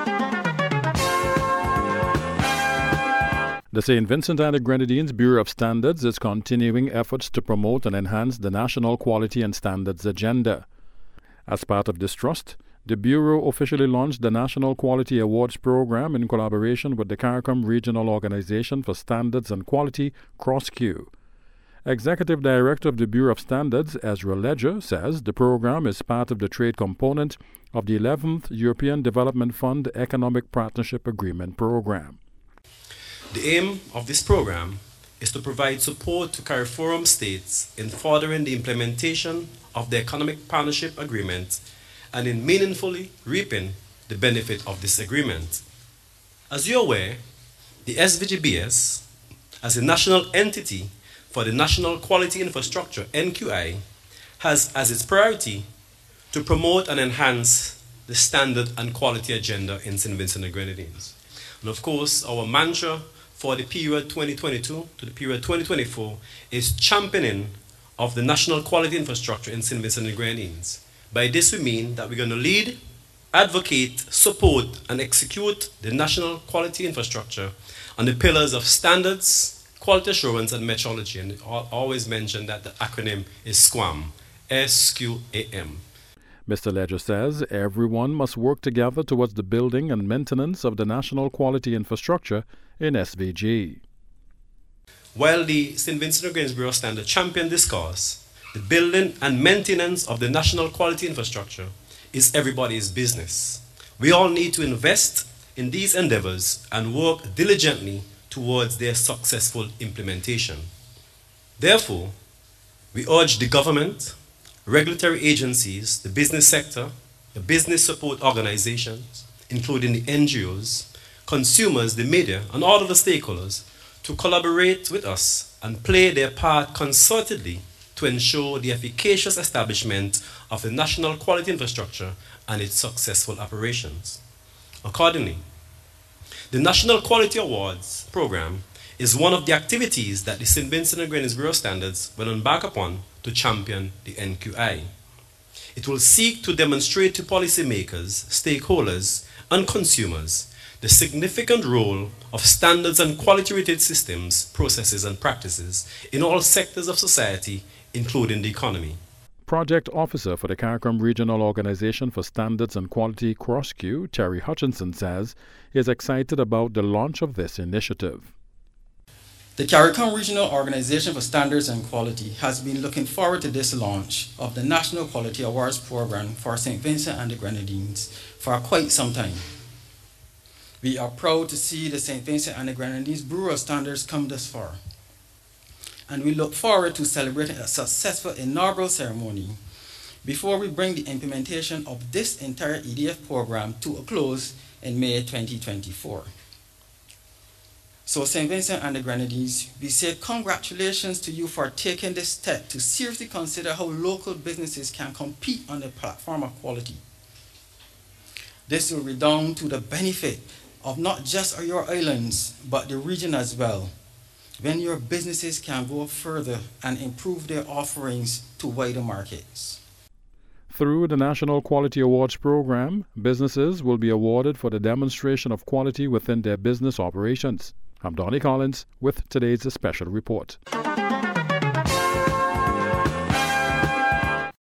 The St. Vincent and the Grenadines Bureau of Standards is continuing efforts to promote and enhance the national quality and standards agenda. As part of this trust, the Bureau officially launched the National Quality Awards Program in collaboration with the CARICOM Regional Organization for Standards and Quality, CROSQ. Executive Director of the Bureau of Standards, Ezra Ledger, says the program is part of the trade component of the 11th European Development Fund Economic Partnership Agreement Program. The aim of this program is to provide support to CARIFORUM states in furthering the implementation of the Economic Partnership Agreement and in meaningfully reaping the benefit of this agreement. As you're aware, the SVGBS, as a national entity for the National Quality Infrastructure, NQI, has as its priority to promote and enhance the standard and quality agenda in St. Vincent and the Grenadines. And of course, our mantra for the period 2022 to the period 2024 is championing of the national quality infrastructure in St. Vincent and the Grenadines. By this we mean that we're going to lead, advocate, support, and execute the national quality infrastructure on the pillars of standards, quality assurance, and metrology. And I always mention that the acronym is SQAM, S-Q-A-M. Mr. Ledger says everyone must work together towards the building and maintenance of the national quality infrastructure in SVG. While the St. Vincent and the Grenadines Bureau of Standards champion this cause, the building and maintenance of the national quality infrastructure is everybody's business. We all need to invest in these endeavors and work diligently towards their successful implementation. Therefore, we urge the government, regulatory agencies, the business sector, the business support organizations, including the NGOs, consumers, the media, and all of the stakeholders to collaborate with us and play their part concertedly to ensure the efficacious establishment of the national quality infrastructure and its successful operations. Accordingly, the National Quality Awards Program is one of the activities that the St. Vincent and the Grenadines Bureau of Standards will embark upon to champion the NQI. It will seek to demonstrate to policymakers, stakeholders, and consumers the significant role of standards and quality-rated systems, processes, and practices in all sectors of society, including the economy. Project Officer for the CARICOM Regional Organization for Standards and Quality, CROSQ, Terry Hutchinson, says he is excited about the launch of this initiative. The CARICOM Regional Organization for Standards and Quality has been looking forward to this launch of the National Quality Awards Program for St. Vincent and the Grenadines for quite some time. We are proud to see the St. Vincent and the Grenadines Bureau of Standards come this far. And we look forward to celebrating a successful inaugural ceremony before we bring the implementation of this entire EDF program to a close in May 2024. So St. Vincent and the Grenadines, we say congratulations to you for taking this step to seriously consider how local businesses can compete on the platform of quality. This will redound to the benefit of not just your islands, but the region as well, when your businesses can go further and improve their offerings to wider markets. Through the National Quality Awards Program, businesses will be awarded for the demonstration of quality within their business operations. I'm Donnie Collins with today's special report.